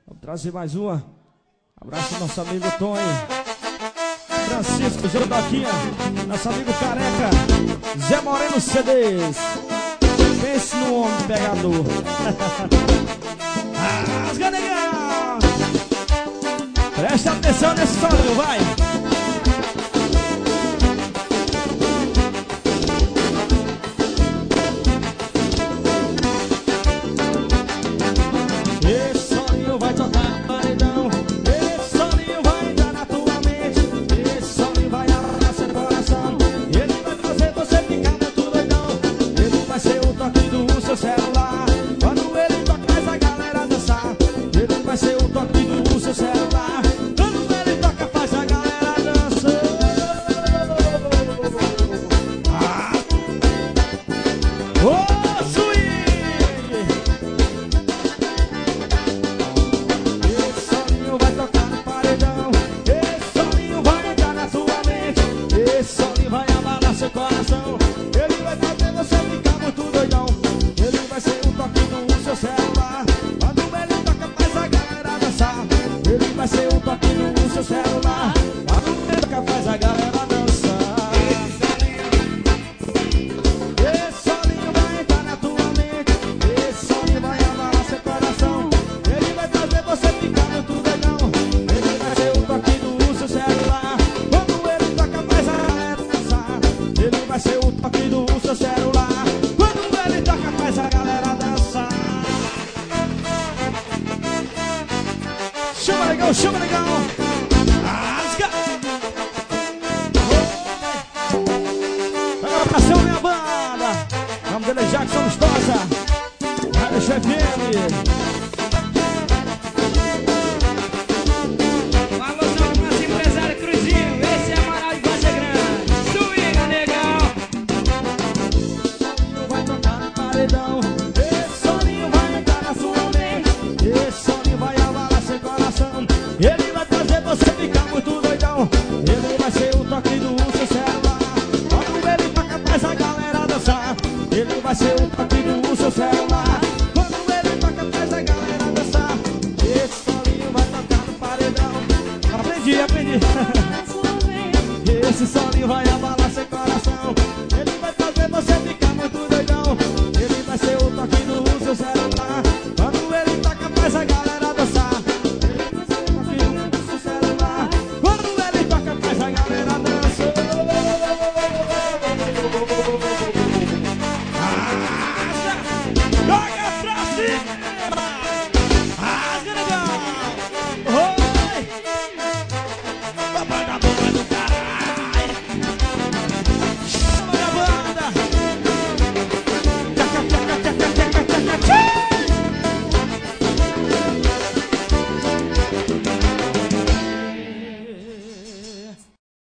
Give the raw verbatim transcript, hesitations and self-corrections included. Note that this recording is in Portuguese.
Vamos trazer mais uma. Abraço ao nosso amigo Tonho, Francisco Jodoquinha, nosso amigo Careca, Zé Moreno C Ds. Pense no homem pegador. Rasga, negão! Presta atenção nesse solo, vai! Esse solinho vai tocar no paredão. Esse solinho vai entrar na tua mente. Esse solinho vai amarrar seu coração. Ele vai fazer você ficar muito doidão. Ele vai ser o toque do seu celular. Quando ele toca faz a galera dançar. Ele vai ser o toque do seu celular. Quando ele toca faz a galera dançar. Ah. Oh, swing! Esse solinho vai tocar no paredão. Esse solinho vai entrar na sua mente. Esse solinho vai abalar seu coração. Ele vai fazer você ficar muito doidão. Ele vai ser o toque do seu celular. Quando ele toca faz a galera dançar. Ele vai ser o toque do seu celular. Quando ele toca faz a galera dançar. Esse solinho vai entrar na tua mente. Esse solinho vai abalar seu coração. Ele vai fazer você ficar muito doidão. Ele vai ser o toque do seu celular. Quando ele toca faz a galera dançar. Ele vai ser o toque do seu celular. Quando ele toca faz a galera dançar. Chama legal, chama legal. Rasga. Agora pra cima minha banda. O nome dele é Jackson Lustosa. Rádio F M.